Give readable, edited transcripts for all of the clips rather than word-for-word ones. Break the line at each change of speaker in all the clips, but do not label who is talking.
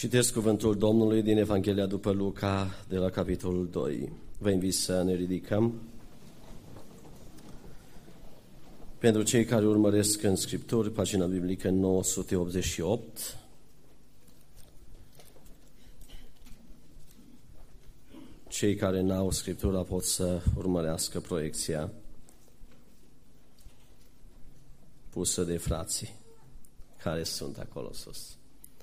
Citesc cuvântul Domnului din Evanghelia după Luca, de la capitolul 2. Vă invit să ne ridicăm. Pentru cei care urmăresc în Scripturi, pagina biblică 988. Cei care n-au Scriptura pot să urmărească proiecția pusă de frații care sunt acolo sus.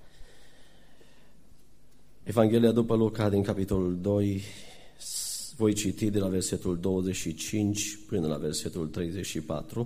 Evanghelia după Luca din capitolul 2, voi citi de la versetul 25 până la versetul 34.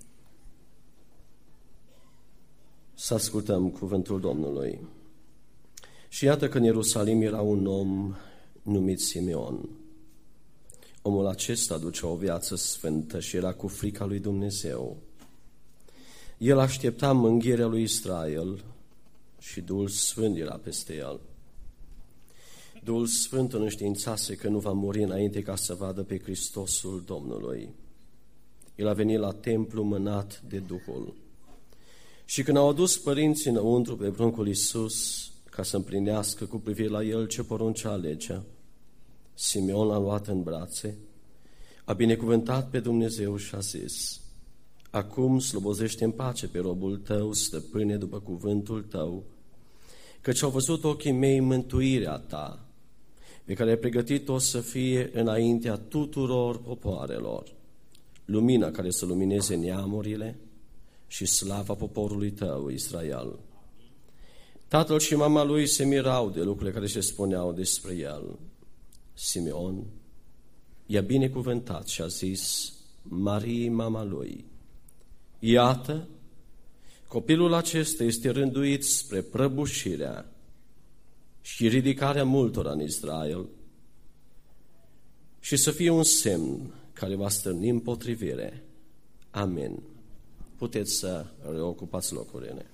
Să ascultăm cuvântul Domnului. Și iată că în Ierusalim era un om numit Simeon. Omul acesta ducea o viață sfântă și era cu frica lui Dumnezeu. El aștepta mângâierea lui Israel și Duhul Sfânt era peste el. Duhul Sfânt îl înștiințase că nu va muri înainte ca să vadă pe Hristosul Domnului. El a venit la templu mânat de Duhul. Și când au adus părinții înăuntru pe pruncul Iisus ca să împlinească cu privire la el ce poruncea legea, Simeon l-a luat în brațe, a binecuvântat pe Dumnezeu și a zis: acum slobozește în pace pe robul tău, stăpâne, după cuvântul tău, căci au văzut ochii mei mântuirea ta, pe care ai pregătit-o să fie înaintea tuturor popoarelor, lumina care să lumineze neamurile și slava poporului tău, Israel. Tatăl și mama lui se mirau de lucrurile care se spuneau despre el. Simeon i-a binecuvântat și a zis Marie, mama lui: iată, copilul acesta este rânduit spre prăbușirea și ridicarea multora în Israel și să fie un semn care va stârni împotrivire. Amin. Puteți să reocupați locurile.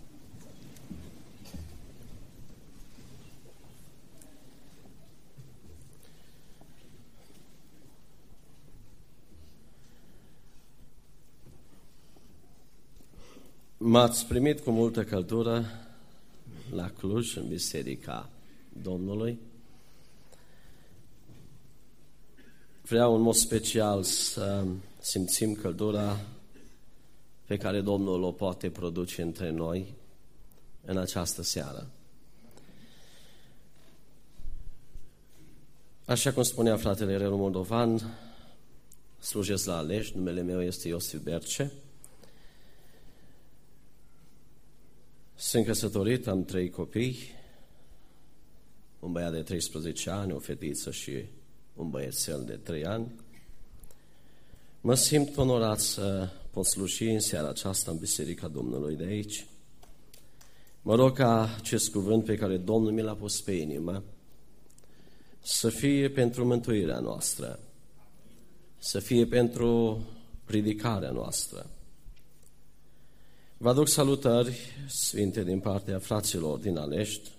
M-ați primit cu multă căldură la Cluj, în Biserica Domnului. Vreau în mod special să simțim căldura pe care Domnul o poate produce între noi în această seară. Așa cum spunea fratele Relu Moldovan, slujesc la Alești, numele meu este Iosif Berce. Sunt căsătorit, am 3 copii, un băiat de 13 ani, o fetiță și un băiețel de 3 ani. Mă simt onorat să pot sluji în seara aceasta în Biserica Domnului de aici. Mă rog ca acest cuvânt pe care Domnul mi l-a pus pe inimă să fie pentru mântuirea noastră, să fie pentru ridicarea noastră. Vă aduc salutări sfinte din partea fraților din Alești,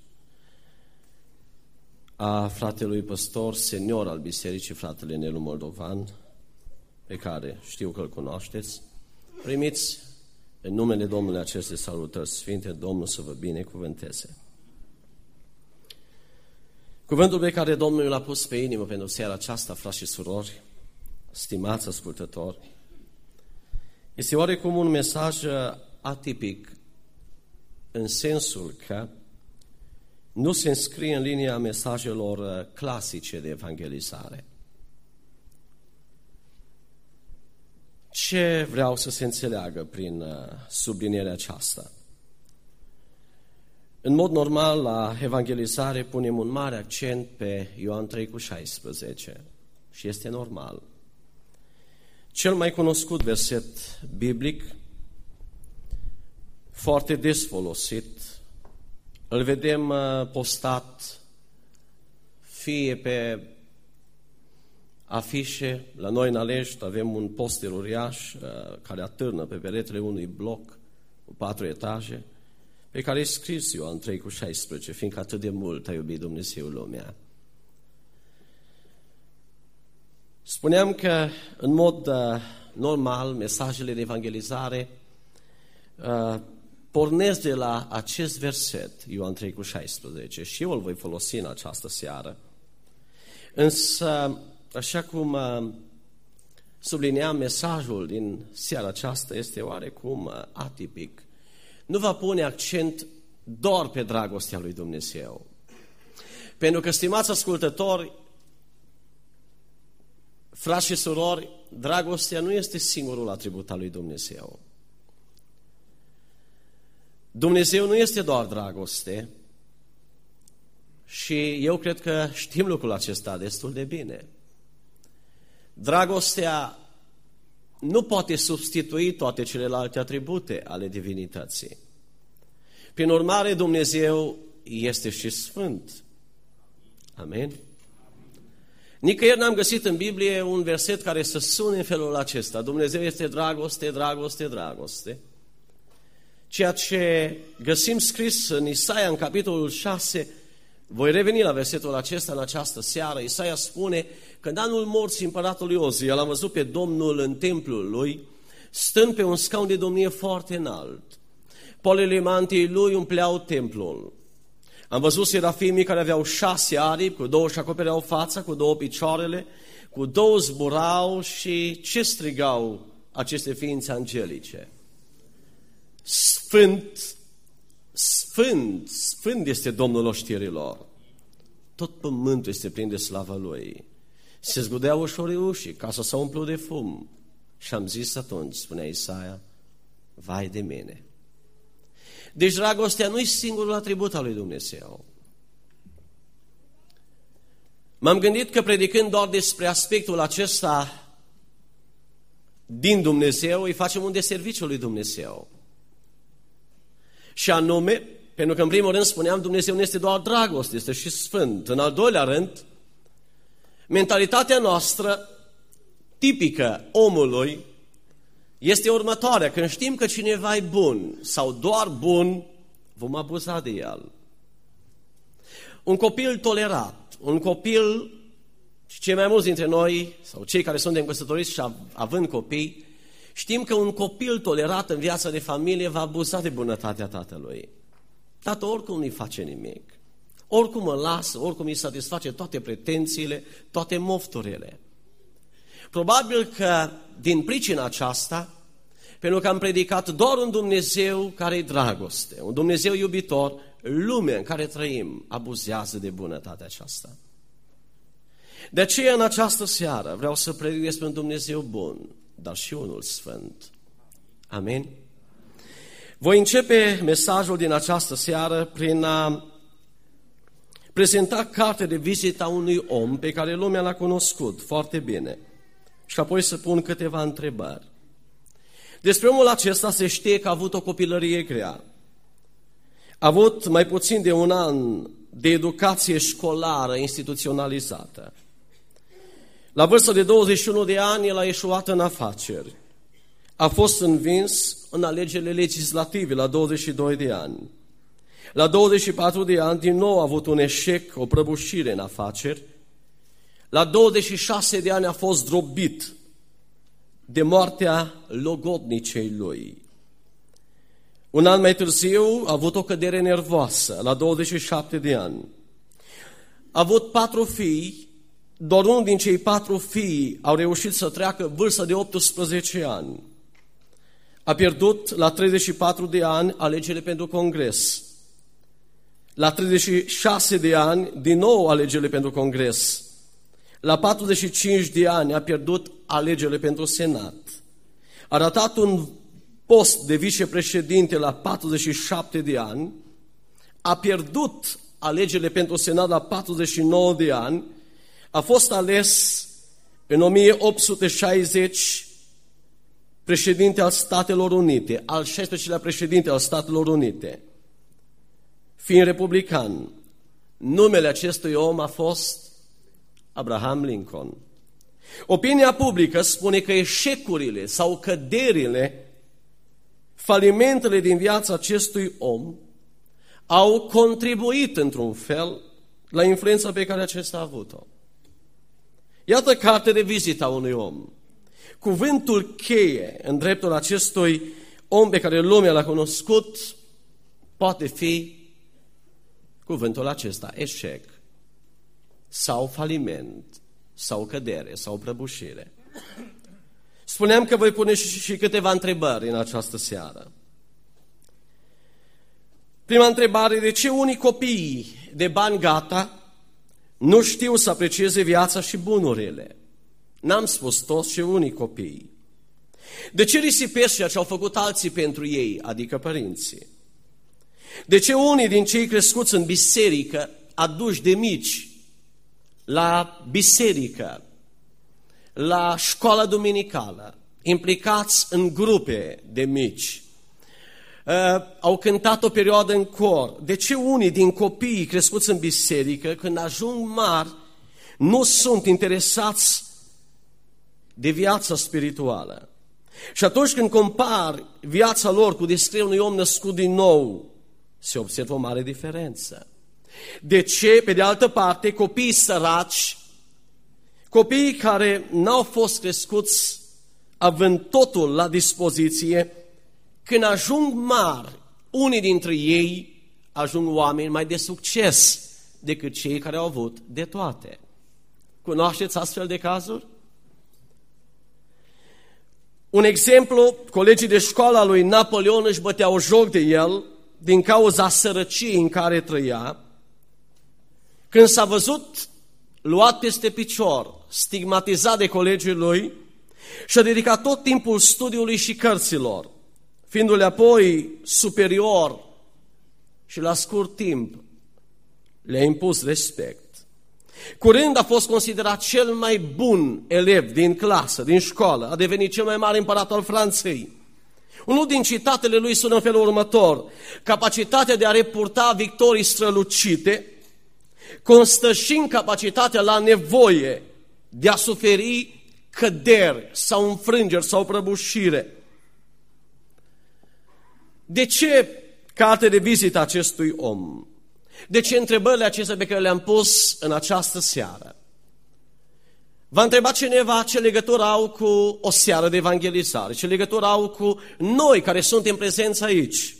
a fratelui păstor senior al bisericii, fratele Nelu Moldovan, pe care știu că îl cunoașteți. Primiți în numele Domnului aceste salutări sfinte, Domnul să vă binecuvânteze. Cuvântul pe care Domnul l-a pus pe inimă pentru seara aceasta, frați și surori, stimați ascultători, este oarecum un mesaj atipic, în sensul că nu se înscrie în linia mesajelor clasice de evangelizare. Ce vreau să se înțeleagă prin sublinierea aceasta? În mod normal, la evangelizare punem un mare accent pe Ioan 3,16 și este normal. Cel mai cunoscut verset biblic, foarte des folosit, îl vedem postat fie pe afișe. La noi în Alești avem un poster uriaș care atârnă pe peretele unui bloc cu 4 etaje, pe care e scris Ioan 3,16, fiindcă atât de mult a iubit Dumnezeu lumea. Spuneam că în mod normal mesajele de evangelizare pornesc de la acest verset, Ioan 3,16, și eu îl voi folosi în această seară. Însă, așa cum sublineam, mesajul din seara aceasta este oarecum atipic. Nu va pune accent doar pe dragostea lui Dumnezeu. Pentru că, stimați ascultători, frați și surori, dragostea nu este singurul atribut al lui Dumnezeu. Dumnezeu nu este doar dragoste și eu cred că știm lucrul acesta destul de bine. Dragostea nu poate substitui toate celelalte atribute ale divinității. Prin urmare, Dumnezeu este și sfânt. Amen? Nicăieri n-am găsit în Biblie un verset care să sune în felul acesta. Dumnezeu este dragoste, dragoste, dragoste. Ceea ce găsim scris în Isaia, în capitolul 6, voi reveni la versetul acesta în această seară. Isaia spune că în anul morții împăratului Ozia l-am văzut pe Domnul în templul lui, stând pe un scaun de domnie foarte înalt. Polele mantiei lui umpleau templul. Am văzut serafimii care aveau 6 aripi, cu 2 își acopereau fața, cu 2 picioarele, cu 2 zburau și ce strigau aceste ființe angelice? Sfânt, sfânt, sfânt este Domnul oștirilor. Tot pământul este plin de slava Lui. Se zgudeau ușorii ușii, casa s-a umplut de fum. Și am zis atunci, spunea Isaia, vai de mine. Deci dragostea nu e singurul atribut al lui Dumnezeu. M-am gândit că predicând doar despre aspectul acesta din Dumnezeu, îi facem un deserviciu lui Dumnezeu. Și anume, pentru că în primul rând spuneam, Dumnezeu nu este doar dragoste, este și sfânt. În al doilea rând, mentalitatea noastră, tipică omului, este următoarea. Când știm că cineva e bun sau doar bun, vom abuza de el. Un copil tolerat, un copil, și cei mai mulți dintre noi, sau cei care suntem căsătoriți și având copii, știm că un copil tolerat în viața de familie va abuza de bunătatea tatălui. Tatăl oricum nu-i face nimic. Oricum îl lasă, oricum îi satisface toate pretențiile, toate mofturile. Probabil că din pricina aceasta, pentru că am predicat doar un Dumnezeu care e dragoste, un Dumnezeu iubitor, lumea în care trăim abuzează de bunătatea aceasta. De aceea în această seară vreau să predic despre un Dumnezeu bun, dar și unul sfânt. Amin? Voi începe mesajul din această seară prin a prezenta cartea de vizită a unui om pe care lumea l-a cunoscut foarte bine și apoi să pun câteva întrebări. Despre omul acesta se știe că a avut o copilărie grea. A avut mai puțin de 1 an de educație școlară instituționalizată. La vârsta de 21 de ani, el a eșuat în afaceri. A fost învins în alegerile legislative la 22 de ani. La 24 de ani, din nou a avut un eșec, o prăbușire în afaceri. La 26 de ani a fost zdrobit de moartea logodnicei lui. 1 an mai târziu a avut o cădere nervoasă, la 27 de ani. A avut 4 fii, doar unul din cei 4 fii au reușit să treacă vârsta de 18 ani. A pierdut la 34 de ani alegerile pentru Congres. La 36 de ani, din nou alegerile pentru Congres. La 45 de ani a pierdut alegerile pentru Senat. A ratat un post de vicepreședinte la 47 de ani. A pierdut alegerile pentru Senat la 49 de ani. A fost ales în 1860 președinte al Statelor Unite, al 16-lea președinte al Statelor Unite. Fiind republican, numele acestui om a fost Abraham Lincoln. Opinia publică spune că eșecurile sau căderile, falimentele din viața acestui om au contribuit într-un fel la influența pe care acesta a avut-o. Iată cartea de vizită a unui om. Cuvântul cheie în dreptul acestui om pe care lumea l-a cunoscut poate fi cuvântul acesta, eșec, sau faliment, sau cădere, sau prăbușire. Spuneam că voi pune și câteva întrebări în această seară. Prima întrebare, de ce unii copii de bani gata nu știu să aprecieze viața și bunurile? N-am spus toți, ci unii copii. De ce risipesc ceea ce au făcut alții pentru ei, adică părinții? De ce unii din cei crescuți în biserică, aduși de mici la biserică, la școala duminicală, implicați în grupe de mici, au cântat o perioadă în cor? De ce unii din copiii crescuți în biserică, când ajung mari, nu sunt interesați de viața spirituală? Și atunci când compari viața lor cu descrierea unui om născut din nou, se observă o mare diferență. De ce, pe de altă parte, copiii săraci, copiii care n-au fost crescuți având totul la dispoziție, când ajung mari, unii dintre ei ajung oameni mai de succes decât cei care au avut de toate. Cunoașteți astfel de cazuri? Un exemplu, colegii de școală a lui Napoleon își băteau joc de el din cauza sărăciei în care trăia. Când s-a văzut luat peste picior, stigmatizat de colegii lui, și-a dedicat tot timpul studiului și cărților, fiindu-le apoi superior și la scurt timp le-a impus respect. Curând a fost considerat cel mai bun elev din clasă, din școală, a devenit cel mai mare împărat al Franței. Unul din citatele lui sună în felul următor: capacitatea de a repurta victorii strălucite constă și în capacitatea la nevoie de a suferi căderi sau înfrângeri sau prăbușire. De ce carte de vizită acestui om? De ce întrebările acestea pe care le-am pus în această seară? V-a întrebat cineva ce legătură au cu o seară de evangelizare, ce legătură au cu noi care suntem prezenți aici.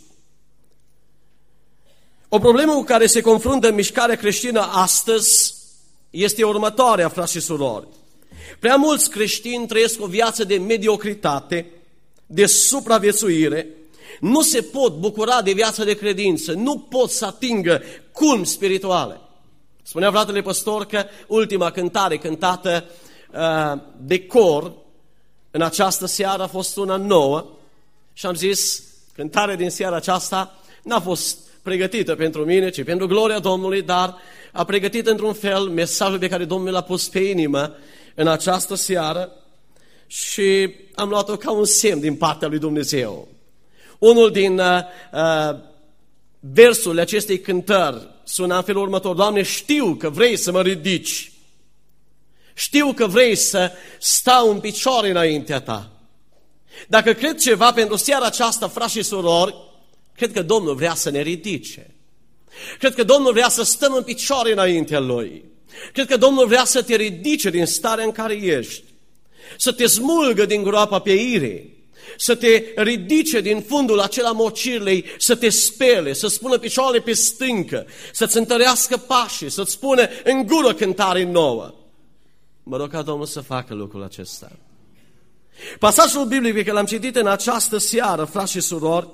O problemă cu care se confruntă mișcarea creștină astăzi este următoarea, frați și surori. Prea mulți creștini trăiesc o viață de mediocritate, de supraviețuire, nu se pot bucura de viața de credință, nu pot să atingă culmi spirituale. Spunea fratele păstor că ultima cântare cântată de cor în această seară a fost una nouă și am zis, cântarea din seara aceasta n-a fost pregătită pentru mine, ci pentru gloria Domnului, dar a pregătit într-un fel mesajul pe care Domnul l-a pus pe inimă în această seară și am luat-o ca un semn din partea lui Dumnezeu. Unul din versurile acestei cântări sună în felul următor: Doamne, știu că vrei să mă ridici, știu că vrei să stau în picioare înaintea Ta. Dacă cred ceva pentru seara aceasta, frați și surori, cred că Domnul vrea să ne ridice. Cred că Domnul vrea să stăm în picioare înaintea Lui. Cred că Domnul vrea să te ridice din starea în care ești, să te smulgă din groapa pieirii, să te ridice din fundul acela mocirlei, să te spele, să spună picioarele pe stâncă, să-ți întărească pașii, să-ți spună în gură cântare nouă. Mă rog ca Domnul să facă lucrul acesta. Pasajul biblic pe care l-am citit în această seară, frați și surori,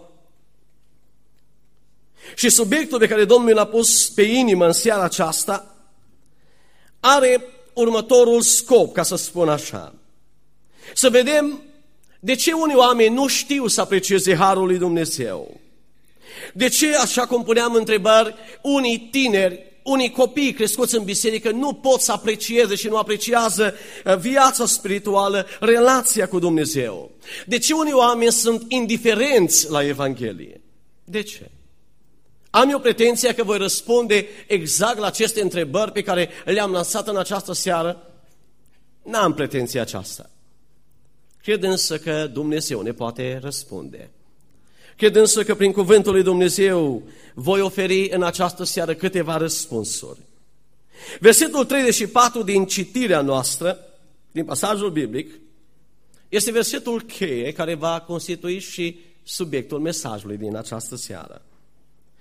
și subiectul pe care Domnul l-a pus pe inimă în seara aceasta, are următorul scop, ca să spun așa. Să vedem de ce unii oameni nu știu să aprecieze harul lui Dumnezeu. De ce, așa cum puneam întrebări, unii tineri, unii copii crescuți în biserică nu pot să aprecieze și nu apreciază viața spirituală, relația cu Dumnezeu. De ce unii oameni sunt indiferenți la Evanghelie? De ce? Am eu pretenția că voi răspunde exact la aceste întrebări pe care le-am lansat în această seară? N-am pretenția aceasta. Cred însă că Dumnezeu ne poate răspunde. Cred însă că prin cuvântul lui Dumnezeu voi oferi în această seară câteva răspunsuri. Versetul 34 din citirea noastră, din pasajul biblic, este versetul cheie care va constitui și subiectul mesajului din această seară.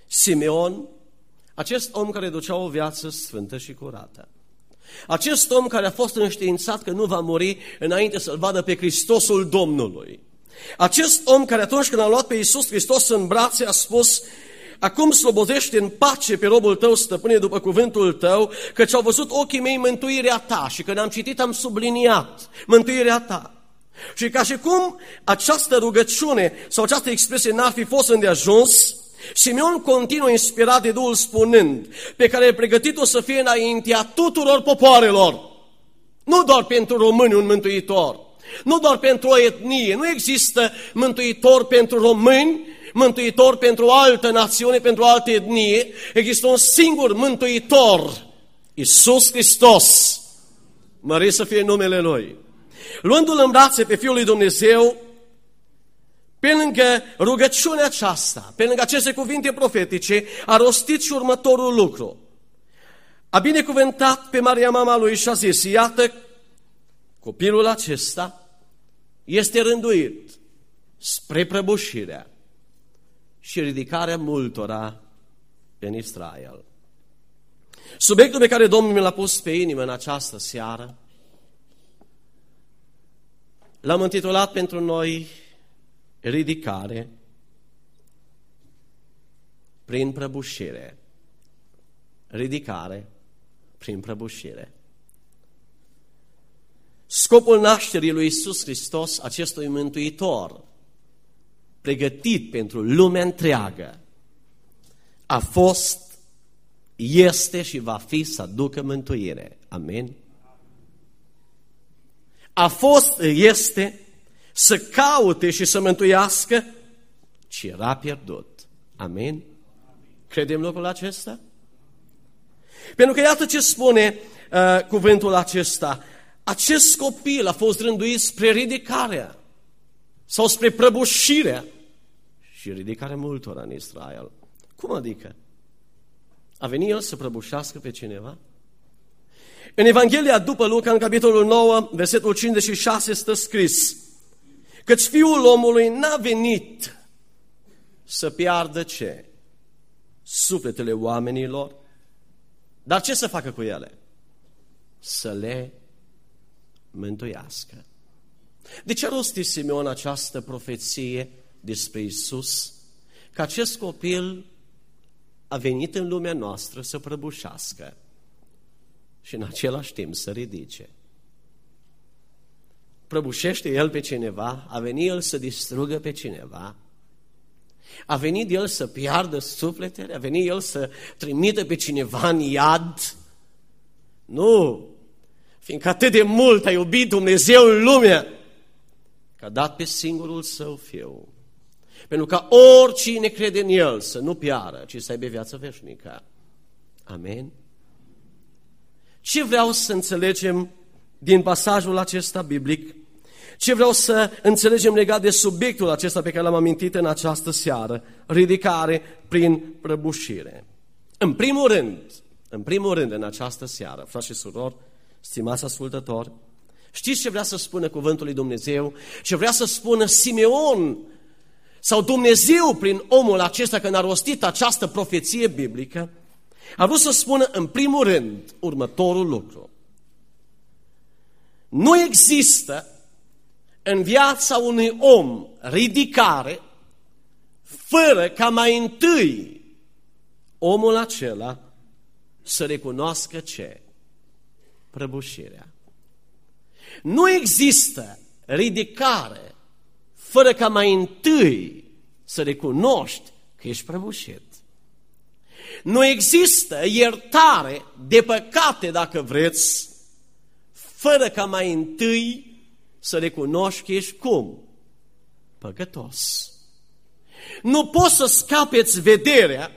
Simeon, acest om care ducea o viață sfântă și curată. Acest om care a fost înștiințat că nu va muri înainte să-L vadă pe Hristosul Domnului. Acest om care atunci când a luat pe Iisus Hristos în brațe a spus: acum slobozește în pace pe robul tău, stăpâne, după cuvântul tău, căci au văzut ochii mei mântuirea ta. Și când am citit am subliniat mântuirea ta. Și ca și cum această rugăciune sau această expresie n-ar fi fost îndeajuns, Simeon continuă inspirat de Duhul spunând: pe care e pregătit-o să fie înaintea tuturor popoarelor. Nu doar pentru români un mântuitor, nu doar pentru o etnie, nu există mântuitor pentru români, mântuitor pentru o altă națiune, pentru o altă etnie, există un singur mântuitor, Iisus Hristos, mărit să fie numele Lui. Luându-L în brațe pe Fiul lui Dumnezeu, pe lângă rugăciunea aceasta, pe lângă aceste cuvinte profetice, a rostit și următorul lucru. A binecuvântat pe Maria, mama Lui, și a zis: iată, copilul acesta este rânduit spre prăbușirea și ridicarea multora în Israel. Subiectul pe care Domnul mi l-a pus pe inimă în această seară l-am intitulat pentru noi: ridicare prin prăbușire. Ridicare prin prăbușire. Scopul nașterii lui Iisus Hristos, acestui mântuitor pregătit pentru lumea întreagă, a fost, este și va fi să aducă mântuire. Amin? A fost, este să caute și să mântuiască ce era pierdut. Amin? Credem lucrul acesta? Pentru că iată ce spune cuvântul acesta: acest copil a fost rânduit spre ridicarea sau spre prăbușirea și ridicarea multora în Israel. Cum adică? A venit El să prăbușească pe cineva? În Evanghelia după Luca, în capitolul 9, versetul 56, stă scris: căci Fiul omului n-a venit să piardă ce? Sufletele oamenilor. Dar ce să facă cu ele? Să le mântuiască. De ce a rostit Simeon această profeție despre Iisus? Că acest copil a venit în lumea noastră să prăbușească și în același timp să ridice. Prăbușește El pe cineva, a venit El să distrugă pe cineva, a venit El să piardă sufletele, a venit El să trimită pe cineva în iad. Nu, fiindcă atât de mult a iubit Dumnezeu în lume, că a dat pe singurul Său Fiu, pentru ca oricine crede în El să nu piară, ci să aibă viață veșnică. Amen? Ce vreau să înțelegem din pasajul acesta biblic? Ce vreau să înțelegem legat de subiectul acesta pe care l-am amintit în această seară? Ridicare prin prăbușire. În primul rând în această seară, frați și surori, stimați ascultători, știți ce vrea să spună cuvântul lui Dumnezeu? Ce vrea să spună Simeon sau Dumnezeu prin omul acesta când a rostit această profeție biblică? A vrut să spună în primul rând următorul lucru: nu există în viața unui om ridicare fără ca mai întâi omul acela să recunoască ce? Prăbușirea. Nu există ridicare fără ca mai întâi să recunoști că ești prăbușit. Nu există iertare de păcate, dacă vreți, fără ca mai întâi să recunoști că ești cum? Păcătos. Nu poți să scapeți vederea,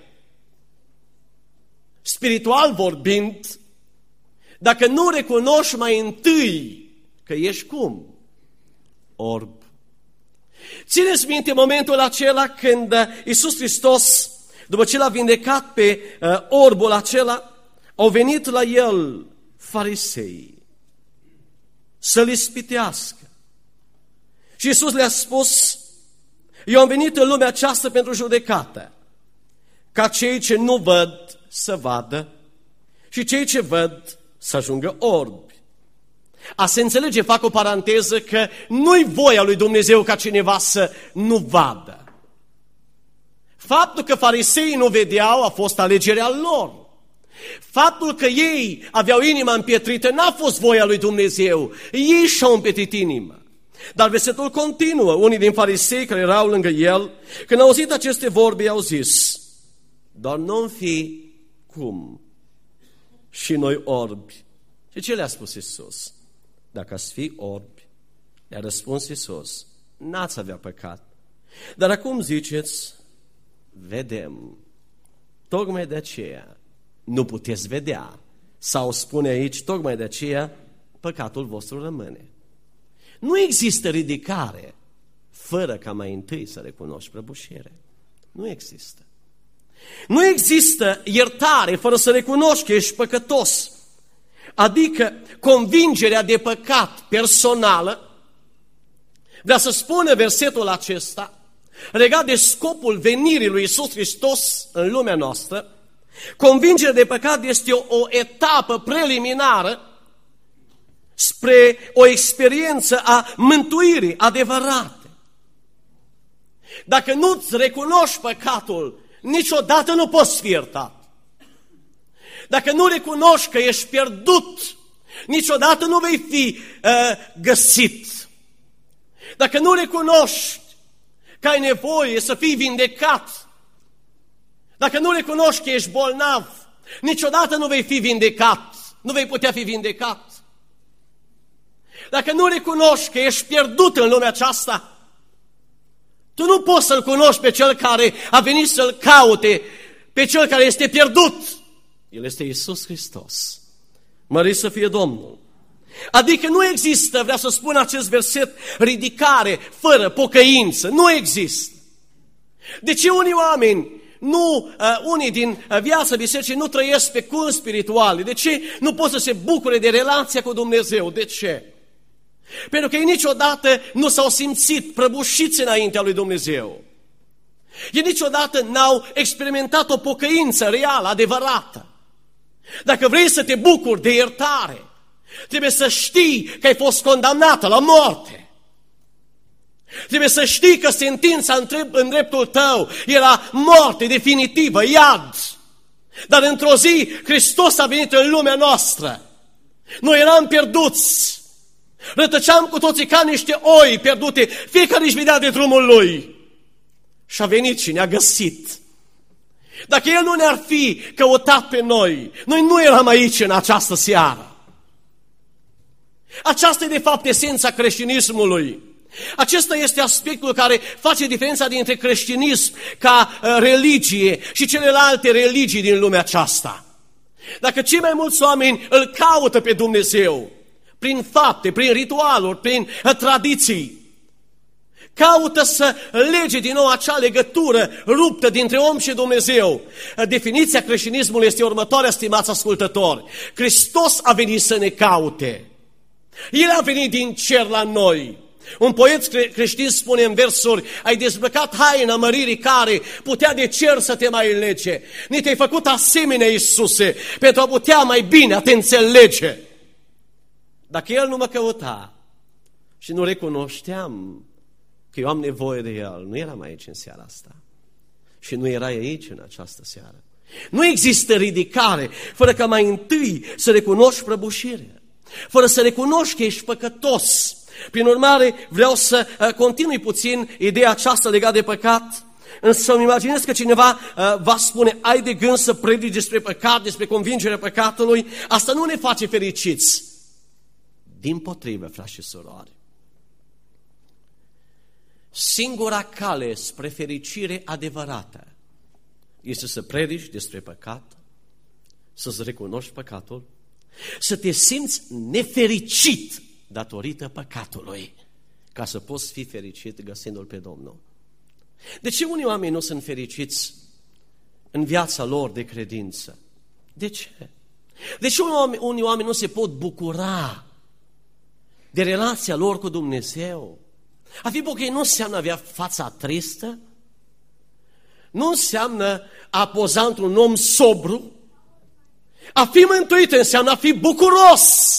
spiritual vorbind, dacă nu recunoști mai întâi că ești cum? Orb. Țineți minte momentul acela când Iisus Hristos, după ce l-a vindecat pe orbul acela, au venit la El farisei să-L ispitească. Și Iisus le-a spus: eu am venit în lumea aceasta pentru judecată, ca cei ce nu văd să vadă și cei ce văd să ajungă orbi. A se înțelege, fac o paranteză, că nu-i voia lui Dumnezeu ca cineva să nu vadă. Faptul că fariseii nu vedeau a fost alegerea lor. Faptul că ei aveau inima împietrită n-a fost voia lui Dumnezeu. Ei și-au împietrit inima. Dar versetul continuă. Unii din farisei care erau lângă el, când au auzit aceste vorbe, i-au zis: doar nu-mi fi cum și noi orbi. Și ce le-a spus Iisus? Dacă ați fi orbi, i-a răspuns Iisus, n-ați avea păcat. Dar acum ziceți, vedem. Tocmai de aceea nu puteți vedea. Sau spune aici, tocmai de aceea păcatul vostru rămâne. Nu există ridicare fără ca mai întâi să recunoști prăbușire. Nu există. Nu există iertare fără să recunoști că ești păcătos. Adică convingerea de păcat personală, vrea să spună versetul acesta, legat de scopul venirii lui Iisus Hristos în lumea noastră. Convingerea de păcat este o etapă preliminară spre o experiență a mântuirii adevărate. Dacă nu-ți recunoști păcatul, niciodată nu poți fi iertat. Dacă nu recunoști că ești pierdut, niciodată nu vei fi găsit. Dacă nu recunoști că ai nevoie să fii vindecat, dacă nu recunoști că ești bolnav, niciodată nu vei fi vindecat, nu vei putea fi vindecat. Dacă nu recunoști că ești pierdut în lumea aceasta, tu nu poți să-L cunoști pe Cel care a venit să-L caute, pe Cel care este pierdut. El este Iisus Hristos. Mărit să fie Domnul. Adică nu există, vreau să spun acest verset, ridicare fără pocăință. Nu există. De ce unii oameni, unii din viața bisericii nu trăiesc pe cui spirituale? De ce nu pot să se bucure de relația cu Dumnezeu? De ce? Pentru că ei niciodată nu s-au simțit prăbușiți înaintea lui Dumnezeu. Ei niciodată n-au experimentat o pocăință reală, adevărată. Dacă vrei să te bucuri de iertare, trebuie să știi că ai fost condamnată la moarte. Trebuie să știi că sentința în dreptul tău era moarte definitivă, iad. Dar într-o zi Hristos a venit în lumea noastră. Noi eram pierduți. Rătăceam cu toții ca niște oi pierdute. Fiecare își vedea de drumul lui. Și a venit și ne-a găsit. Dacă El nu ne-ar fi căutat pe noi, noi nu eram aici în această seară. Aceasta e de fapt esența creștinismului. Acesta este aspectul care face diferența dintre creștinism ca religie și celelalte religii din lumea aceasta. Dacă cei mai mulți oameni îl caută pe Dumnezeu, prin fapte, prin ritualuri, prin tradiții, caută să lege din nou acea legătură ruptă dintre om și Dumnezeu. Definiția creștinismului este următoarea, stimați ascultători. Hristos a venit să ne caute. El a venit din cer la noi. Un poet creștin spune în versuri: ai dezbrăcat haina măririi care putea de cer să te mai lege. Ni te-ai făcut asemenea, Iisuse, pentru a putea mai bine a te înțelege. Dacă El nu mă căuta și nu recunoșteam că eu am nevoie de El, nu eram aici în seara asta. Și nu erai aici în această seară. Nu există ridicare fără ca mai întâi să recunoști prăbușirea, fără să recunoști că ești păcătos. Prin urmare, vreau să continui puțin ideea aceasta legată de păcat, însă îmi imaginez că cineva va spune: ai de gând să predici despre păcat, despre convingerea păcatului? Asta nu ne face fericiți. Dimpotrivă, frați și surori. Singura cale spre fericire adevărată este să predici despre păcat, să-ți recunoști păcatul, să te simți nefericit datorită păcatului, ca să poți fi fericit găsindu-L pe Domnul. De ce unii oameni nu sunt fericiți în viața lor de credință? De ce? De ce unii oameni nu se pot bucura de relația lor cu Dumnezeu? A fi pocăit nu înseamnă avea fața tristă, nu înseamnă a poza într-un om sobru. A fi mântuit înseamnă a fi bucuros.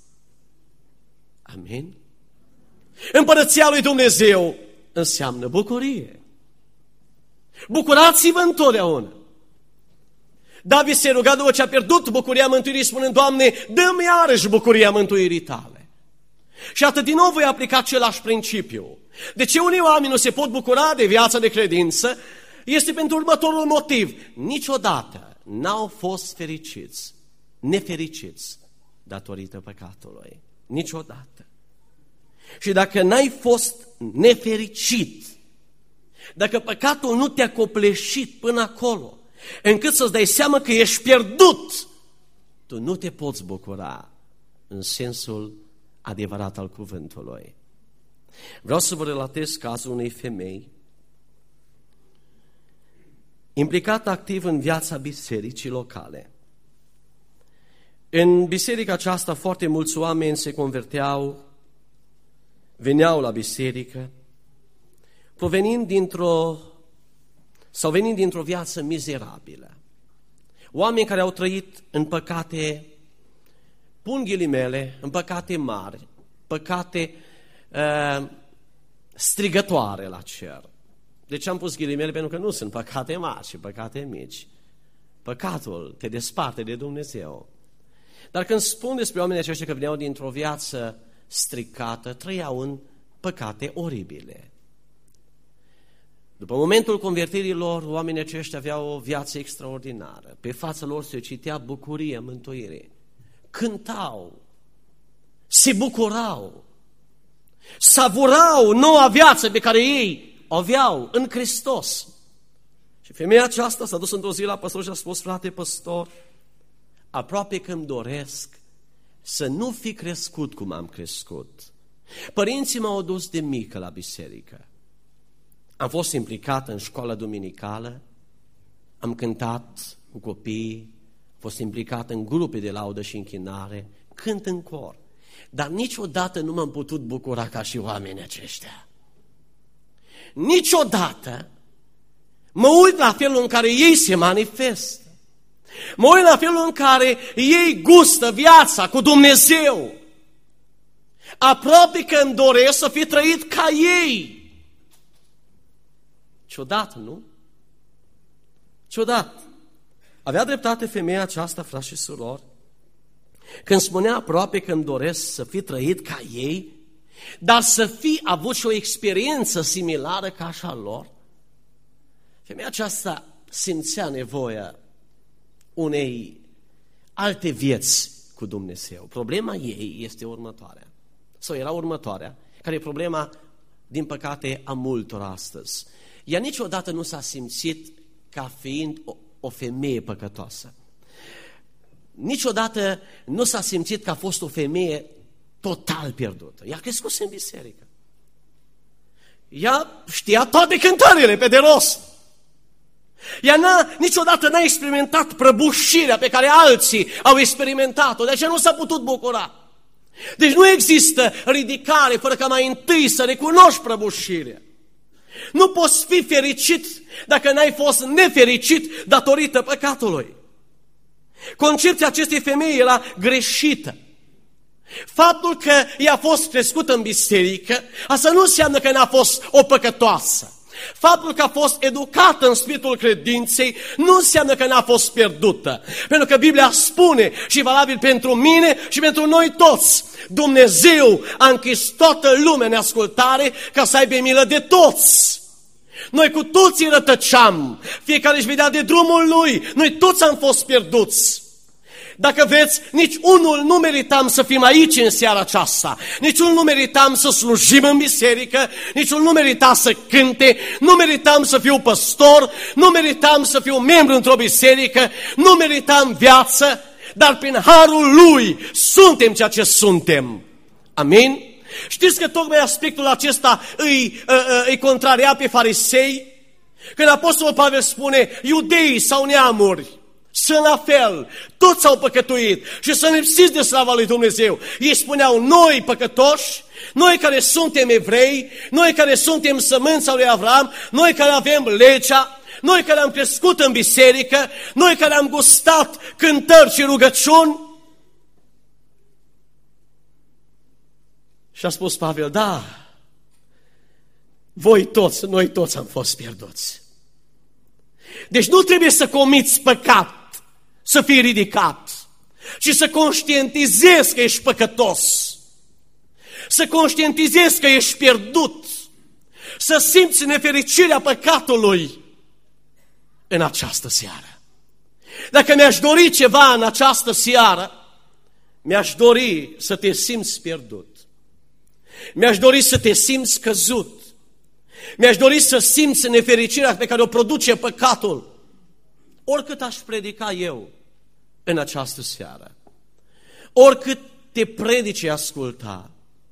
Amin? Împărăția lui Dumnezeu înseamnă bucurie. Bucurați-vă întotdeauna. David se ruga după ce a pierdut bucuria mântuirii, spunând: Doamne, dă-mi iarăși bucuria mântuirii Tale. Și atât din nou voi aplica același principiu. De ce unii oameni nu se pot bucura de viața de credință? Este pentru următorul motiv. Niciodată n-au fost nefericiți datorită păcatului. Niciodată. Și dacă n-ai fost nefericit, dacă păcatul nu te-a copleșit până acolo, încât să-ți dai seama că ești pierdut, tu nu te poți bucura în sensul adevărat al cuvântului. Vreau să vă relatez cazul unei femei implicată activ în viața bisericii locale. În biserica aceasta foarte mulți oameni se converteau, veneau la biserică, venind dintr-o viață mizerabilă. Oameni care au trăit în păcate, pun ghilimele, în păcate mari, păcate strigătoare la cer. De ce am pus ghilimele? Pentru că nu sunt păcate mari, ci păcate mici. Păcatul te desparte de Dumnezeu. Dar când spun despre oamenii aceștia că veneau dintr-o viață stricată, trăiau în păcate oribile. După momentul convertirii lor, oamenii aceștia aveau o viață extraordinară. Pe fața lor se citea bucurie, mântuire. Cântau, se bucurau, savurau noua viață pe care ei o aveau în Hristos. Și femeia aceasta s-a dus într-o zi la păstor și a spus: frate păstor, aproape că îmi doresc să nu fi crescut cum am crescut. Părinții m-au dus de mică la biserică. Am fost implicat în școala duminicală, am cântat cu copiii, am fost implicat în grupe de laudă și închinare, cânt în cor. Dar niciodată nu m-am putut bucura ca și oamenii aceștia. Niciodată mă uit la felul în care ei se manifestă. Mă uit la felul în care ei gustă viața cu Dumnezeu. Aproape că îmi doresc să fi trăit ca ei. Ciudat, nu? Ciudat. Avea dreptate femeia aceasta, frați și surori, când spunea aproape că îmi doresc să fi trăit ca ei, dar să fi avut și o experiență similară ca așa lor. Femeia aceasta simțea nevoia unei alte vieți cu Dumnezeu. Problema ei este următoarea, sau era următoarea, care e problema, din păcate, a multor astăzi. Ea niciodată nu s-a simțit ca fiind o femeie păcătoasă. Niciodată nu s-a simțit că a fost o femeie total pierdută. Ea a crescut în biserică. Ea știa toate cântările pe de rost. Ea niciodată n-a experimentat prăbușirea pe care alții au experimentat-o, de aceea nu s-a putut bucura. Deci nu există ridicare fără ca mai întâi să recunoști prăbușirea. Nu poți fi fericit dacă n-ai fost nefericit datorită păcatului. Concepția acestei femei era greșită. Faptul că ea a fost crescută în biserică, asta nu înseamnă că n-a fost o păcătoasă. Faptul că a fost educată în spiritul credinței nu înseamnă că n-a fost pierdută. Pentru că Biblia spune, și valabil pentru mine și pentru noi toți, Dumnezeu a închis toată lumea în ascultare ca să aibă milă de toți. Noi cu toții rătăceam, fiecare își vedea de drumul lui, noi toți am fost pierduți. Dacă veți, nici unul nu meritam să fim aici în seara aceasta, nici unul nu meritam să slujim în biserică, nici unul nu merita să cânte, nu meritam să fiu păstor, nu meritam să fiu membru într-o biserică, nu meritam viață, dar prin harul lui suntem ceea ce suntem. Amin? Știți că tocmai aspectul acesta îi contraria pe farisei? Când Apostolul Pavel spune, iudeii sau neamuri sunt la fel, toți au păcătuit și sunt lipsiți de slava lui Dumnezeu. Ei spuneau, noi păcătoși, noi care suntem evrei, noi care suntem sămânța lui Avram, noi care avem legea, noi care am crescut în biserică, noi care am gustat cântări și rugăciuni. Și a spus Pavel, da, noi toți am fost pierduți. Deci nu trebuie să comiți păcat, să fii ridicat, ci să conștientizezi că ești păcătos, să conștientizezi că ești pierdut, să simți nefericirea păcatului în această seară. Dacă mi-aș dori ceva în această seară, mi-aș dori să te simți pierdut. Mi-aș dori să te simți căzut. Mi-aș dori să simți nefericirea pe care o produce păcatul. Oricât aș predica eu în această seară, oricât te predice asculta,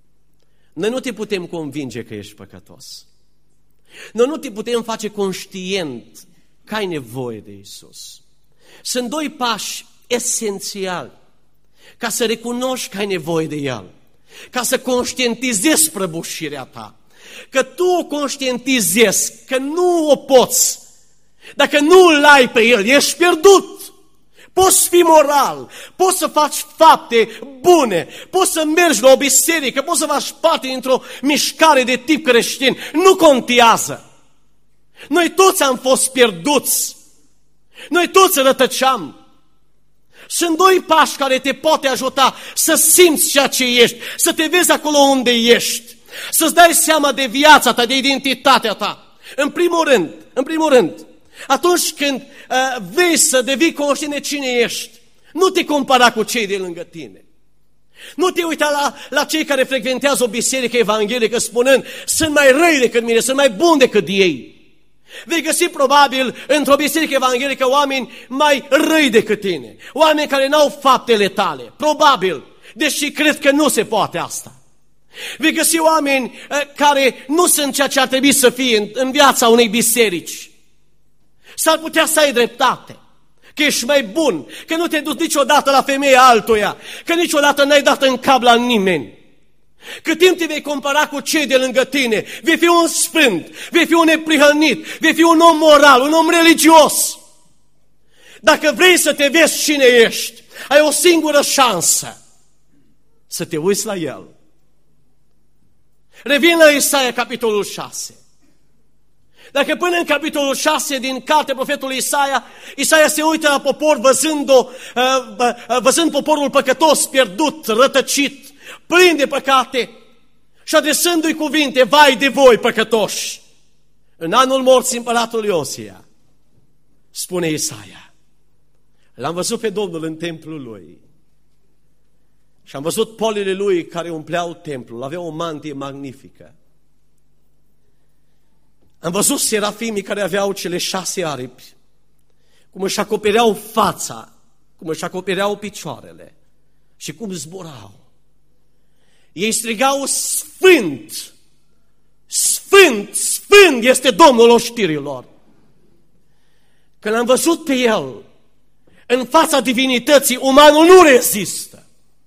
noi nu te putem convinge că ești păcătos. Noi nu te putem face conștient că ai nevoie de Iisus. Sunt doi pași esențiali ca să recunoști că ai nevoie de El, ca să conștientizezi prăbușirea ta, că tu o conștientizezi, că nu o poți. Dacă nu îl ai pe El, ești pierdut. Poți fi moral, poți să faci fapte bune, poți să mergi la o biserică, poți să faci parte dintr-o mișcare de tip creștin. Nu contează. Noi toți am fost pierduți. Noi toți rătăceam. Sunt doi pași care te poate ajuta să simți ceea ce ești, să te vezi acolo unde ești, să-ți dai seama de viața ta, de identitatea ta. În primul rând, atunci când vei să devii conștient de cine ești, nu te compara cu cei de lângă tine. Nu te uita la cei care frecventează o biserică evanghelică spunând, sunt mai răi decât mine, sunt mai buni decât ei. Vei găsi probabil într-o biserică evanghelică oameni mai răi decât tine, oameni care n-au faptele tale, probabil, deși cred că nu se poate asta. Vei găsi oameni care nu sunt ceea ce ar trebui să fie în viața unei biserici. S-ar putea să ai dreptate, că ești mai bun, că nu te-ai dus niciodată la femeia altuia, că niciodată n-ai dat în cap la nimeni. Cât timp te vei compara cu cei de lângă tine, vei fi un sfânt, vei fi un neprihănit, vei fi un om moral, un om religios. Dacă vrei să te vezi cine ești, ai o singură șansă, să te uiți la El. Revin la Isaia, capitolul 6. Dacă până în capitolul 6 din cartea profetului Isaia se uită la popor văzând poporul păcătos, pierdut, rătăcit, plin de păcate și adresându-i cuvinte, vai de voi păcătoși. În anul morții împăratului Iosia, spune Isaia, l-am văzut pe Domnul în templul lui și am văzut polile lui care umpleau templul, avea o mantie magnifică. Am văzut serafimii care aveau cele 6 aripi, cum își acopereau fața, cum își acopereau picioarele și cum zburau. Ei strigau, Sfânt, Sfânt, Sfânt este Domnul oștirilor. Când am văzut pe El, în fața divinității, umanul nu rezistă.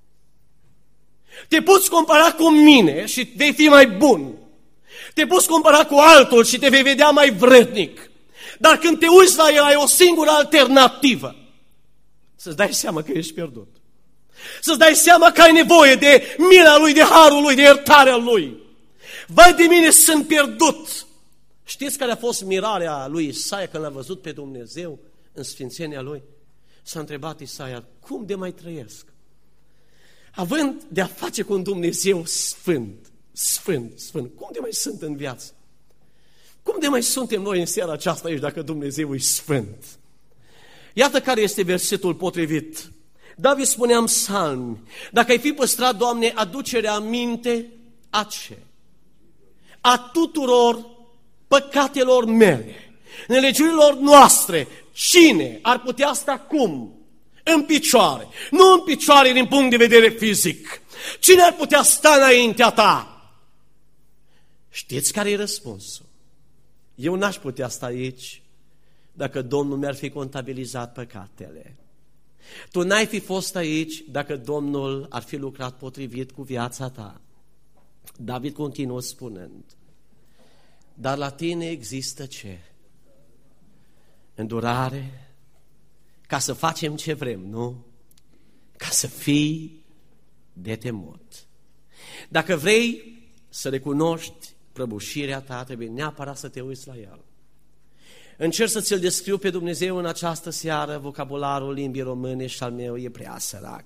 Te poți compara cu mine și vei fi mai bun. Te poți compara cu altul și te vei vedea mai vrednic. Dar când te uiți la El, ai o singură alternativă. Să-ți dai seama că ești pierdut. Să-ți dai seama că ai nevoie de mila Lui, de harul Lui, de iertarea Lui. Vai de mine, sunt pierdut. Știți care a fost mirarea lui Isaia când l-a văzut pe Dumnezeu în sfințenia Lui? S-a întrebat Isaia, cum de mai trăiesc? Având de-a face cu un Dumnezeu sfânt, sfânt, sfânt, cum de mai sunt în viață? Cum de mai suntem noi în seara aceasta aici dacă Dumnezeu e sfânt? Iată care este versetul potrivit. David spunea în psalmi, dacă ai fi păstrat, Doamne, aducerea aminte a ce? A tuturor păcatelor mele, nelegiurilor noastre, cine ar putea sta cum? În picioare. Nu în picioare din punct de vedere fizic. Cine ar putea sta înaintea ta? Știți care e răspunsul? Eu n-aș putea sta aici dacă Domnul mi-ar fi contabilizat păcatele. Tu n-ai fi fost aici dacă Domnul ar fi lucrat potrivit cu viața ta. David continuă spunând, dar la tine există ce? îndurare, ca să facem ce vrem, nu? Ca să fii de temut. Dacă vrei să recunoști prăbușirea ta, trebuie neapărat să te uiți la El. Încerc să ți-l descriu pe Dumnezeu în această seară, vocabularul limbii române și al meu e prea sărac.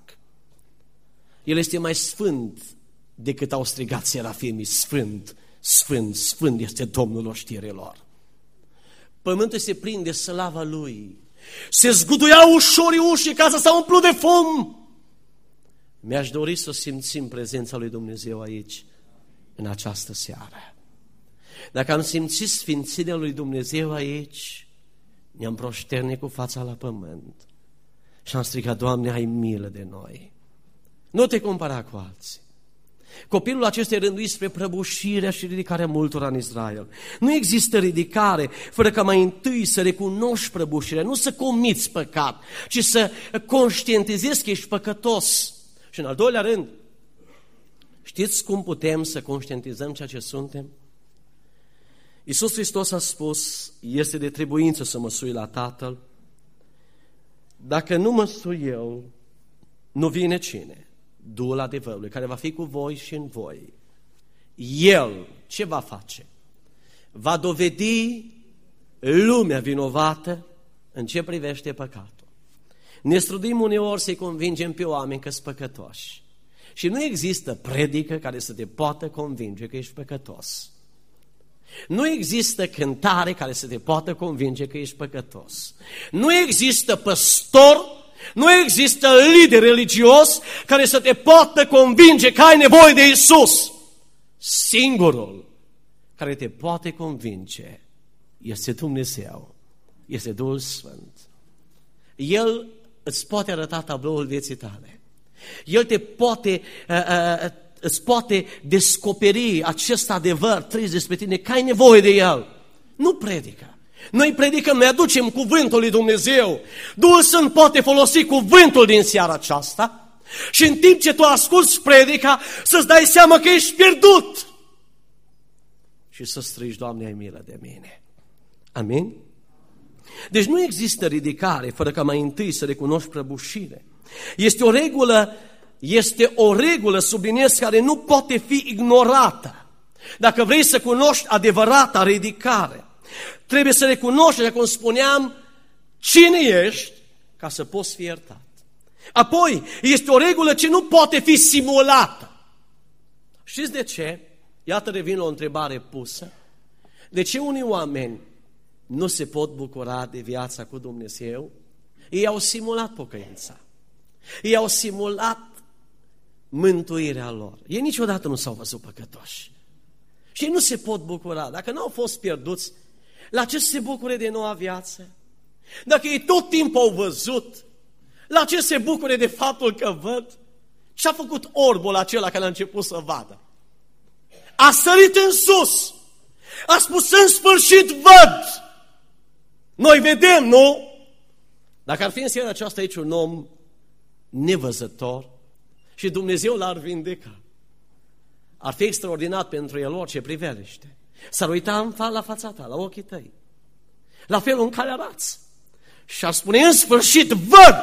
El este mai sfânt decât au strigat serafimii, sfânt, sfânt, sfânt este Domnul oștirilor. Pământul se prinde slava Lui, se zguduiau ușorii ușii ca să s-au umplut de fum. Mi-aș dori să simțim prezența lui Dumnezeu aici, în această seară. Dacă am simțit sfințirea lui Dumnezeu aici, ne-am proșternit cu fața la pământ și am strigat, Doamne, ai milă de noi. Nu te compara cu alții. Copilul acesta e rânduit spre prăbușirea și ridicarea multora în Israel. Nu există ridicare fără ca mai întâi să recunoști prăbușirea, nu să comiți păcat, ci să conștientizezi că ești păcătos. Și în al doilea rând, știți cum putem să conștientizăm ceea ce suntem? Iisus Hristos a spus, este de trebuință să mă sui la Tatăl. Dacă nu mă sui eu, nu vine cine? Duhul adevărului, care va fi cu voi și în voi. El ce va face? Va dovedi lumea vinovată în ce privește păcatul. Ne strudim uneori să-i convingem pe oameni că sunt păcătoși. Și nu există predică care să te poată convinge că ești păcătos. Nu există cântare care să te poată convinge că ești păcătos. Nu există păstor, nu există lider religios care să te poată convinge că ai nevoie de Iisus. Singurul care te poate convinge este Dumnezeu, este Duhul Sfânt. El îți poate arăta tabloul vieții tale. El îți poate descoperi acest adevăr trist despre tine, că ai nevoie de El. Nu predică. Noi predicăm, noi aducem cuvântul lui Dumnezeu. Duhul Sfânt poate folosi cuvântul din seara aceasta și în timp ce tu asculți predica, să-ți dai seama că ești pierdut și să strigi, Doamne, ai milă de mine. Amin? Deci nu există ridicare fără ca mai întâi să recunoști prăbușire. Este o regulă, subliniez, care nu poate fi ignorată. Dacă vrei să cunoști adevărata ridicare, trebuie să recunoști, așa cum spuneam, cine ești ca să poți fi iertat. Apoi, este o regulă ce nu poate fi simulată. Știți de ce? Iată, revin la o întrebare pusă. De ce unii oameni nu se pot bucura de viața cu Dumnezeu? Ei au simulat pocăința. Ei au simulat mântuirea lor. Ei niciodată nu s-au văzut păcătoși. Și ei nu se pot bucura. Dacă nu au fost pierduți, la ce se bucure de noua viață? Dacă ei tot timpul au văzut, la ce se bucure de faptul că văd? Ce-a făcut orbul acela care a început să vadă? A sărit în sus. A spus, în sfârșit văd. Noi vedem, nu? Dacă ar fi în seara aceasta aici un om nevăzător și Dumnezeu l-ar vindeca, ar fi extraordinar pentru el orice priveliște. S-ar uita la fața ta, la ochii tăi, la felul în care arăți și ar spune, în sfârșit văd.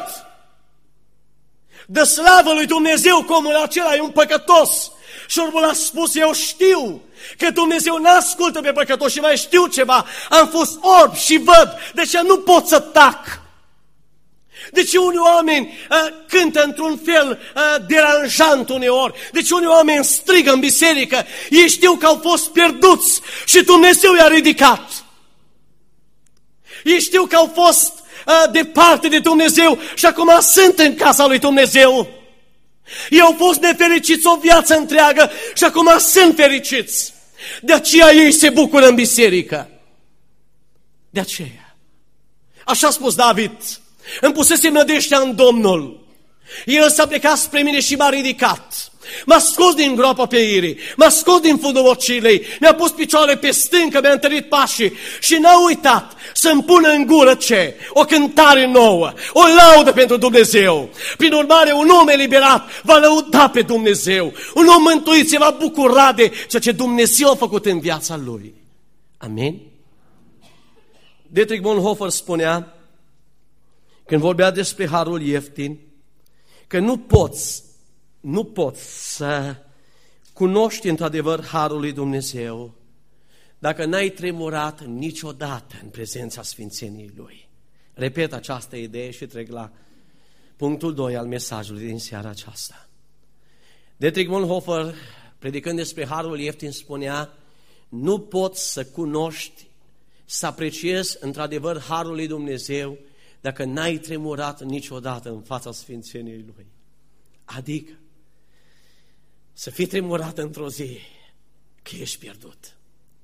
Dă slavă lui Dumnezeu că omul acela e un păcătos. Și orbul a spus, eu știu că Dumnezeu n-ascultă pe păcătos și mai știu ceva. Am fost orb și văd, deci nu pot să tac. Deci unii oameni cântă într-un fel deranjant uneori. Deci unii oameni strigă în biserică. Ei știu că au fost pierduți și Dumnezeu i-a ridicat. Ei știu că au fost departe de Dumnezeu și acum sunt în casa lui Dumnezeu. Ei au fost nefericiți o viață întreagă și acum sunt fericiți. De aceea ei se bucură în biserică. De aceea. Așa a spus David. Îmi pusese nădejdea în Domnul. El s-a plecat spre mine și m-a ridicat. M-a scos din groapa peirii, m-a scos din fundul ocilei, mi-a pus picioarele pe stâncă, mi-a întărit pașii și n-a uitat să-mi pună în gură ce? O cântare nouă, o laudă pentru Dumnezeu. Prin urmare, un om eliberat va lăuda pe Dumnezeu. Un om mântuit se va bucura de ceea ce Dumnezeu a făcut în viața lui. Amin? Dietrich Bonhoeffer spunea, când vorbea despre harul ieftin, că nu poți să cunoști într-adevăr harul lui Dumnezeu dacă n-ai tremurat niciodată în prezența sfințeniei Lui. Repet această idee și trec la punctul 2 al mesajului din seara aceasta. Dietrich Bonhoeffer, predicând despre harul ieftin, spunea, nu poți să cunoști, să apreciezi într-adevăr harul lui Dumnezeu dacă n-ai tremurat niciodată în fața sfințeniei Lui. Adică să fii tremurat într-o zi că ești pierdut.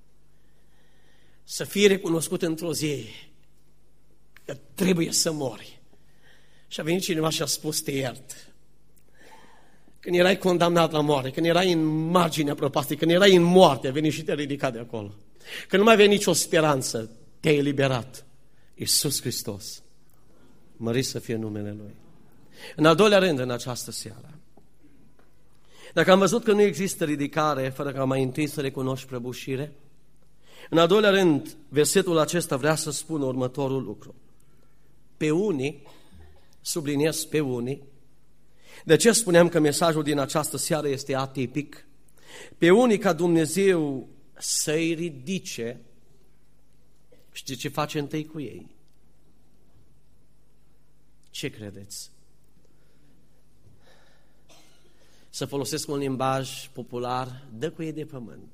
Să fii recunoscut într-o zi că trebuie să mori. Și a venit cineva și a spus, te iert. Când erai condamnat la moarte, când erai în marginea prăpastii, când erai în moarte, a venit și te-a ridicat de acolo. Când nu mai avea nicio speranță, te-ai eliberat. Iisus Hristos, mărit să fie numele Lui. În al doilea rând, în această seară, dacă am văzut că nu există ridicare fără ca mai întâi să recunoști prăbușire, în al doilea rând, versetul acesta vrea să spună următorul lucru. Pe unii, subliniez pe unii, de ce spuneam că mesajul din această seară este atipic? Pe unii ca Dumnezeu să-i ridice, știți ce face întâi cu ei? Ce credeți? Să folosesc un limbaj popular, dă cu ei de pământ.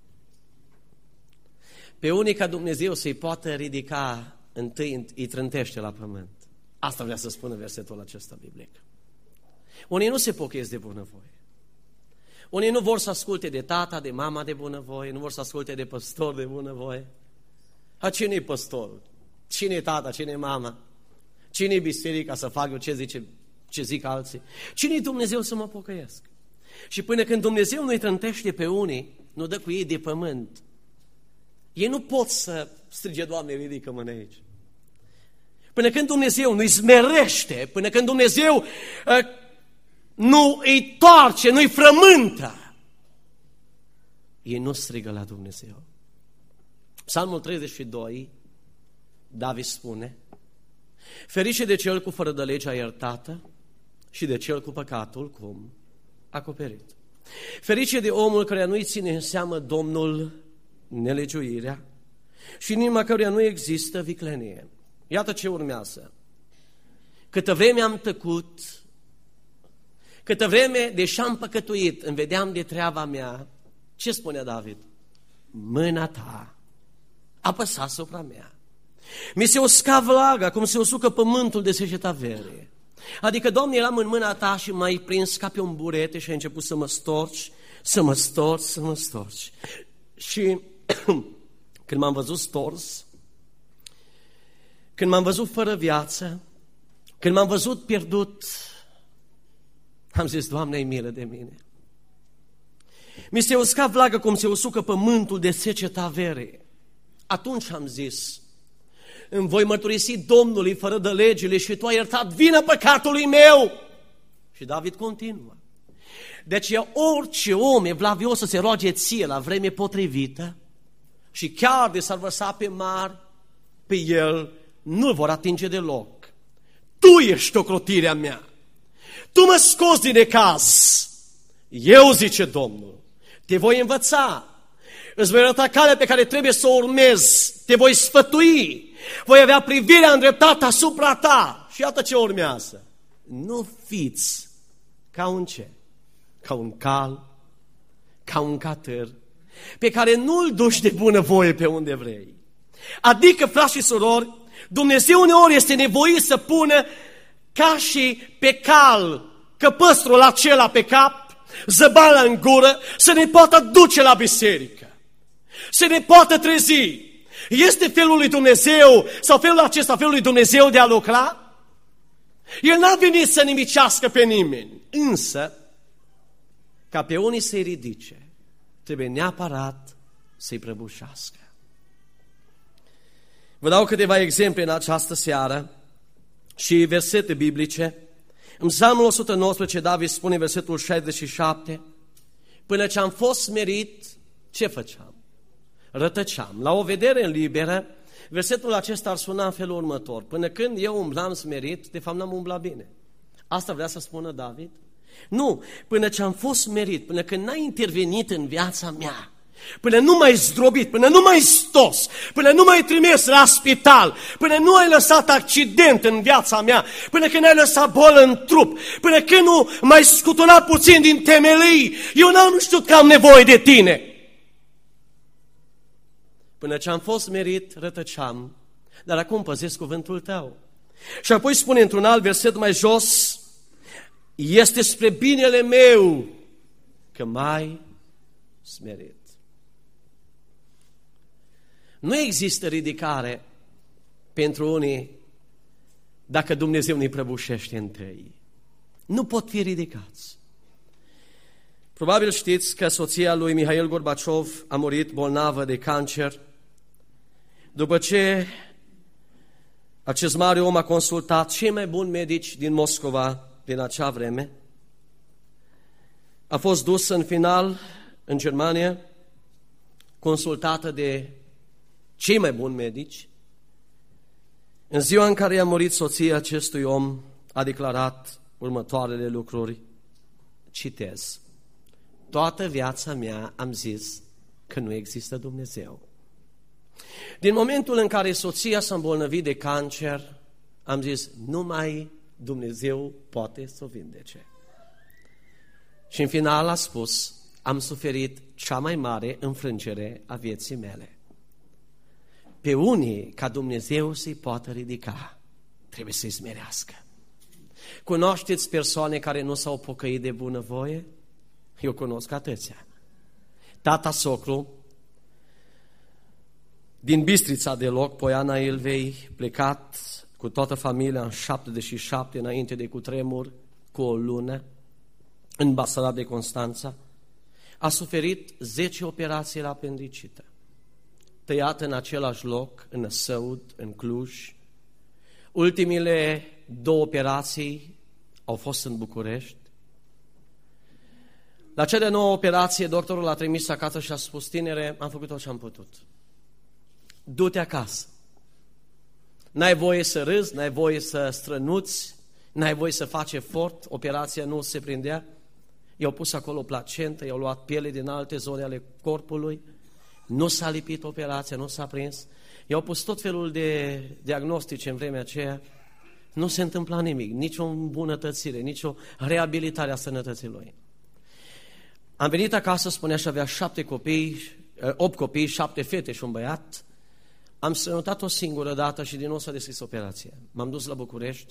Pe unii ca Dumnezeu să-i poată ridica, întâi îi trântește la pământ. Asta vrea să spună versetul acesta biblic. Unii nu se pocăiesc de bunăvoie. Unii nu vor să asculte de tata, de mama de bunăvoie, nu vor să asculte de păstor de bunăvoie. A cine-i păstorul? Cine-i tata? Cine-i mama? Cine-i biserica să fac eu ce zic alții? Cine-i Dumnezeu să mă pocăiesc? Și până când Dumnezeu nu-i trântește pe unii, nu dă cu ei de pământ, ei nu pot să strige, Doamne, ridică mâna aici. Până când Dumnezeu nu-i smerește, până când Dumnezeu nu îi toarce, nu îi frământă, ei nu strigă la Dumnezeu. Psalmul 32, David spune, ferice de cel cu fără de legea iertată și de cel cu păcatul cum acoperit. Ferice de omul care nu-i ține în seamă Domnul nelegiuirea și în inima căruia nu există viclenie. Iată ce urmează. Câtă vreme am tăcut, câtă vreme, deși am păcătuit, îmi vedeam de treaba mea, ce spunea David? Mâna ta apăsa asupra mea. Mi se usca vlaga, cum se usucă pământul de seceta vere. Adică, Doamne, eram în mâna ta și m-ai prins ca pe un burete și ai început să mă storci, să mă storci, să mă storci. Și când m-am văzut stors, când m-am văzut fără viață, când m-am văzut pierdut, am zis, Doamne, ai milă de mine. Mi se usca vlagă cum se usucă pământul de seceta vere. Atunci am zis, îmi voi mărturisi Domnului fără de legile și Tu ai iertat vina păcatului meu. Și David continuă. Deci orice om evlavios să se roage ție la vreme potrivită și chiar de s-ar vărsa pe mari, pe el nu-l vor atinge deloc. Tu ești ocrotirea mea. Tu mă scoți din necaz. Eu, zice Domnul, te voi învăța. Îți voi arăta calea pe care trebuie să o urmezi. Te voi sfătui. Voi avea privirea îndreptată asupra ta. Și iată ce urmează. Nu fiți ca un ce? Ca un cal, ca un catâr, pe care nu-l duci de bunăvoie pe unde vrei. Adică, frați și surori, Dumnezeu uneori este nevoit să pună ca și pe cal căpăstrul acela pe cap, zăbala în gură, să ne poată duce la biserică, să ne poată trezi. Este felul lui Dumnezeu sau felul acesta, felul lui Dumnezeu de a lucra? El n-a venit să nimicească pe nimeni, însă, ca pe unii să-i ridice, trebuie neapărat să-i prăbușească. Vă dau câteva exemple în această seară și versete biblice. În Psalmul 119, David spune versetul 67, până ce am fost smerit, ce făceam? Rătăceam. La o vedere liberă, Versetul acesta ar suna în felul următor. Până când eu umblam smerit, de fapt n-am umblat bine. Asta vrea să spună David? Nu, până ce am fost smerit, până când n-ai intervenit în viața mea, până nu m-ai zdrobit, până nu m-ai stos, până nu m-ai trimis la spital, până nu ai lăsat accident în viața mea, până când ai lăsat bolă în trup, până când nu m-ai scuturat puțin din temelii, eu n-am știut că am nevoie de tine. Până ce am fost smerit, rătăceam, dar acum păzesc cuvântul tău. Și apoi spune într-un alt verset mai jos, este spre binele meu că m-ai smerit. Nu există ridicare pentru unii dacă Dumnezeu ne prăbușește întâi. Nu pot fi ridicați. Probabil știți că soția lui Mihail Gorbaciov a murit bolnavă de cancer după ce acest mare om a consultat cei mai buni medici din Moscova din acea vreme. A fost dusă în final în Germania, consultată de cei mai buni medici. În ziua în care a murit soția acestui om, a declarat următoarele lucruri. Citez. Toată viața mea am zis că nu există Dumnezeu. Din momentul în care soția s-a îmbolnăvit de cancer, am zis, numai Dumnezeu poate să o vindece. Și în final a spus, am suferit cea mai mare înfrângere a vieții mele. Pe unii, ca Dumnezeu să-i poată ridica, trebuie să-i smerească. Cunoașteți persoane care nu s-au pocăit de bunăvoie? Eu cunosc atâția. Tata socru, din Bistrița de loc, Poiana Ilvei, plecat cu toată familia în 77 înainte de cutremur, cu o lună, în Basarab de Constanța, a suferit 10 operații la apendicită. Tăiat în același loc, în Săud, în Cluj. Ultimile 2 operații au fost în București. La cea de 9 operație, doctorul l-a trimis acasă și a spus, tinere, am făcut tot ce am putut. Du-te acasă. N-ai voie să râzi, n-ai voie să strănuți, n-ai voie să faci efort, operația nu se prindea. I-au pus acolo placentă, i-au luat piele din alte zone ale corpului, nu s-a lipit operația, nu s-a prins. I-au pus tot felul de diagnostice în vremea aceea, nu se întâmpla nimic, nicio îmbunătățire, nicio reabilitare a sănătății lui. Am venit acasă, spunea, și avea 8 copii, 7 fete și un băiat. Am strănutat o singură dată și din nou s-a deschis operația. M-am dus la București.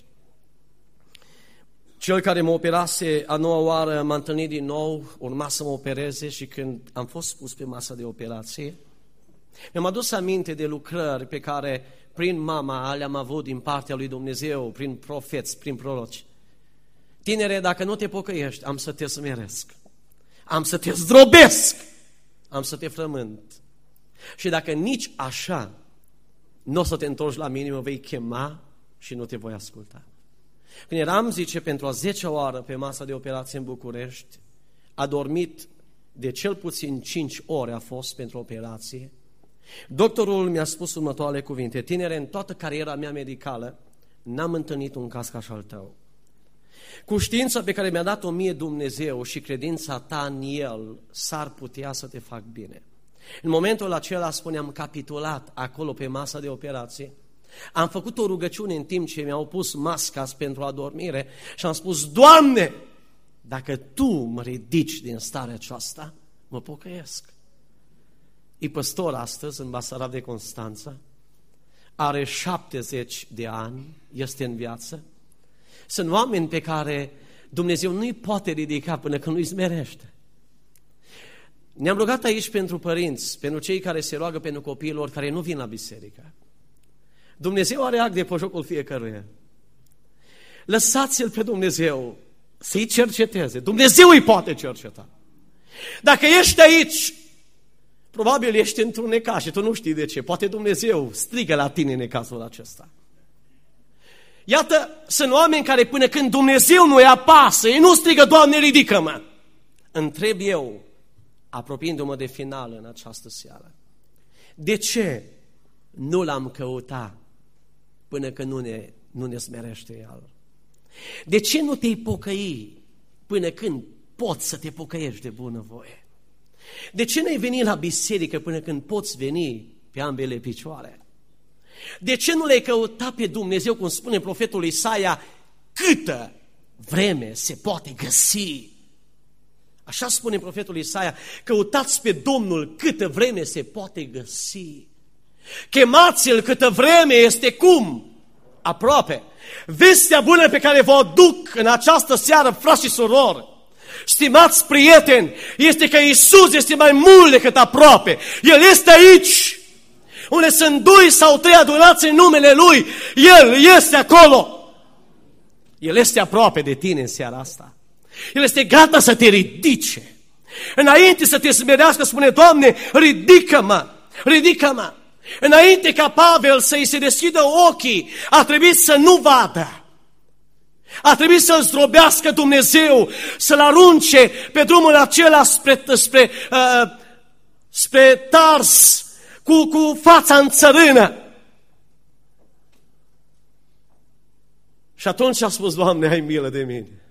Cel care mă operase a 9-a oară m-a întâlnit din nou, urma să mă opereze și când am fost pus pe masa de operație, mi-am adus aminte de lucrări pe care prin mama le-am avut din partea lui Dumnezeu, prin profeți, prin proroci. Tinere, dacă nu te pocăiești, am să te smeresc, am să te zdrobesc, am să te frământ. Și dacă nici așa nu o să te întorci la mine, mă vei chema și nu te voi asculta. Când eram, zice, pentru a 10-a oară pe masa de operație în București, a dormit de cel puțin 5 ore a fost pentru operație. Doctorul mi-a spus următoarele cuvinte, tinere, în toată cariera mea medicală n-am întâlnit un caz ca și al tău. Cu știința pe care mi-a dat-o mie Dumnezeu și credința ta în El, s-ar putea să te fac bine. În momentul acela, spuneam, capitulat acolo pe masa de operație. Am făcut o rugăciune în timp ce mi-au pus masca pentru adormire și am spus, Doamne, dacă Tu mă ridici din starea aceasta, mă pocăiesc. E păstor astăzi în Basarab de Constanța, are 70 de ani, este în viață. Sunt oameni pe care Dumnezeu nu îi poate ridica până când nu îi smerește. Ne-am rugat aici pentru părinți, pentru cei care se roagă pentru copiilor care nu vin la biserică. Dumnezeu are act de pe jocul fiecăruia. Lăsați-l pe Dumnezeu să-i cerceteze. Dumnezeu îi poate cerceta. Dacă ești aici, probabil ești într-un necaz și tu nu știi de ce. Poate Dumnezeu strigă la tine în necazul acesta. Iată, sunt oameni care până când Dumnezeu nu-i apasă, ei nu strigă, Doamne, ridică-mă. Întreb eu, apropiindu-mă de final în această seară, de ce
nu l-am căutat până când nu ne smerește El? De ce nu te-ai pocăi până când poți să te pocăiești de bunăvoie? De ce n-ai venit la biserică până când poți veni pe ambele picioare? De ce nu le-ai căutat pe Dumnezeu, cum spune profetul Isaia, câtă vreme se poate găsi? Așa spune profetul Isaia, căutați pe Domnul câtă vreme se poate găsi. Chemați-L câtă vreme este cum? Aproape. Vestea bună pe care vă o duc în această seară, frați și surori, stimați prieteni, este că Iisus este mai mult decât aproape. El este aici. Unde sunt 2 sau 3 adunați în numele Lui, El este acolo. El este aproape de tine în seara asta. El este gata să te ridice. Înainte să te smerească, spune, Doamne, ridică-mă, ridică-mă. Înainte ca Pavel să-i se deschidă ochii, a trebuit să nu vadă. A trebuit să-l zdrobească Dumnezeu, să-l arunce pe drumul acela spre Tars, cu fața în țărână. Și atunci a spus, Doamne, ai milă de mine.